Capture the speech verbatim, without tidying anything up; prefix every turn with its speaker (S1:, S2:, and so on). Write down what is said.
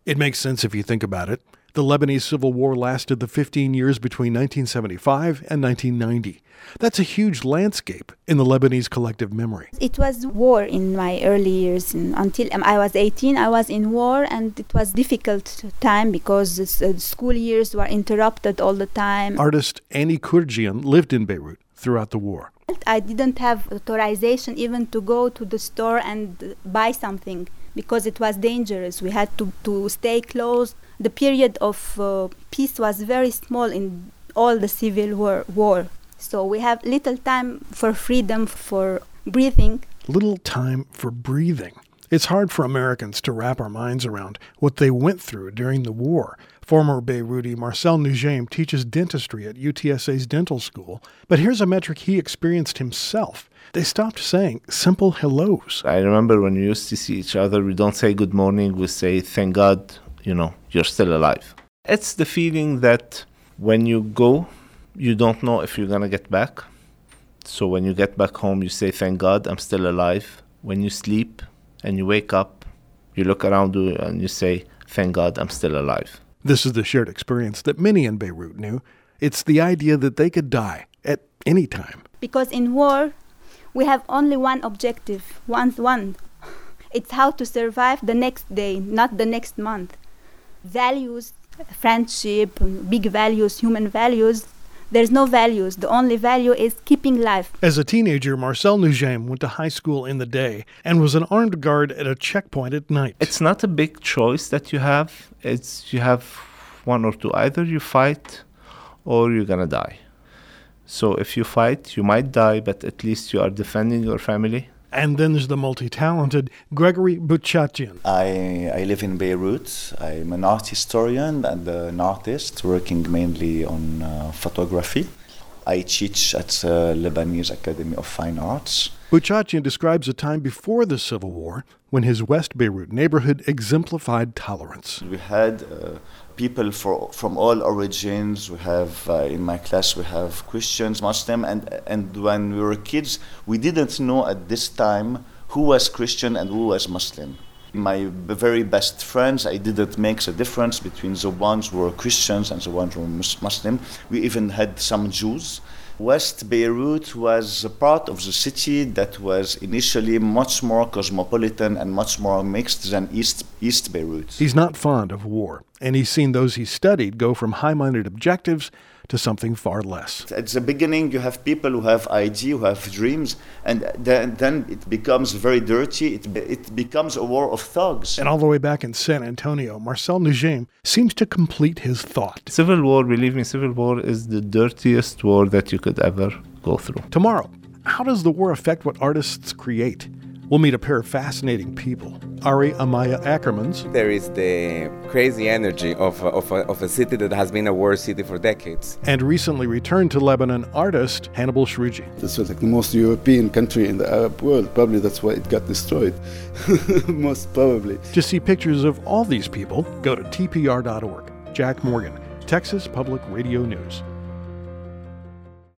S1: It makes sense if you think about it. The Lebanese Civil War lasted the fifteen years between nineteen seventy-five and nineteen ninety. That's a huge landscape in the Lebanese collective memory.
S2: It was war in my early years. In, until um, I was eighteen, I was in war, and it was difficult time because the uh, school years were interrupted all the time.
S1: Artist Annie Kurjian lived in Beirut throughout the war.
S2: I didn't have authorization even to go to the store and buy something because it was dangerous. We had to, to stay close. The period of uh, peace was very small in all the civil war, war. So we have little time for freedom, for breathing.
S1: Little time for breathing. It's hard for Americans to wrap our minds around what they went through during the war. Former Beiruti Marcel Nujaim teaches dentistry at U T S A's dental school, but here's a metric he experienced himself. They stopped saying simple hellos.
S3: I remember when we used to see each other, we don't say good morning, we say thank God, you know, you're still alive. It's the feeling that when you go, you don't know if you're going to get back. So when you get back home, you say thank God, I'm still alive. When you sleep and you wake up, you look around you and you say thank God, I'm still alive.
S1: This is the shared experience that many in Beirut knew. It's the idea that they could die at any time.
S2: Because in war, we have only one objective, one, one. It's how to survive the next day, not the next month. Values, friendship, big values, human values, there's no values. The only value is keeping life.
S1: As a teenager, Marcel Nujaim went to high school in the day and was an armed guard at a checkpoint at night.
S3: It's not a big choice that you have. It's you have one or two. Either you fight or you're going to die. So if you fight, you might die, but at least you are defending your family.
S1: And then there's the multi-talented Gregory Buchachian.
S4: I, I live in Beirut. I'm an art historian and an artist working mainly on uh, photography. I teach at the Lebanese Academy of Fine Arts.
S1: Buchachian describes a time before the Civil War when his West Beirut neighborhood exemplified tolerance.
S4: We had uh, people for, from all origins. We have, uh, in my class, we have Christians, Muslim, and, and when we were kids, we didn't know at this time who was Christian and who was Muslim. My very best friends, I didn't make the difference between the ones who were Christians and the ones who were Muslim. We even had some Jews. West Beirut was a part of the city that was initially much more cosmopolitan and much more mixed than East, East Beirut.
S1: He's not fond of war, and he's seen those he studied go from high-minded objectives to something far less.
S4: At the beginning, you have people who have ideas, who have dreams, and then, then it becomes very dirty. It, it becomes a war of thugs.
S1: And all the way back in San Antonio, Marcel Nujaim seems to complete his thought.
S3: Civil war, believe me, civil war is the dirtiest war that you could ever go through.
S1: Tomorrow, how does the war affect what artists create? We'll meet a pair of fascinating people. Ari Amaya Ackermans.
S5: There is the crazy energy of a, of, a, of a city that has been a war city for decades.
S1: And recently returned to Lebanon artist Hannibal Shruji.
S6: This was like the most European country in the Arab world. Probably that's why it got destroyed. Most probably.
S1: To see pictures of all these people, go to T P R dot org. Jack Morgan, Texas Public Radio News.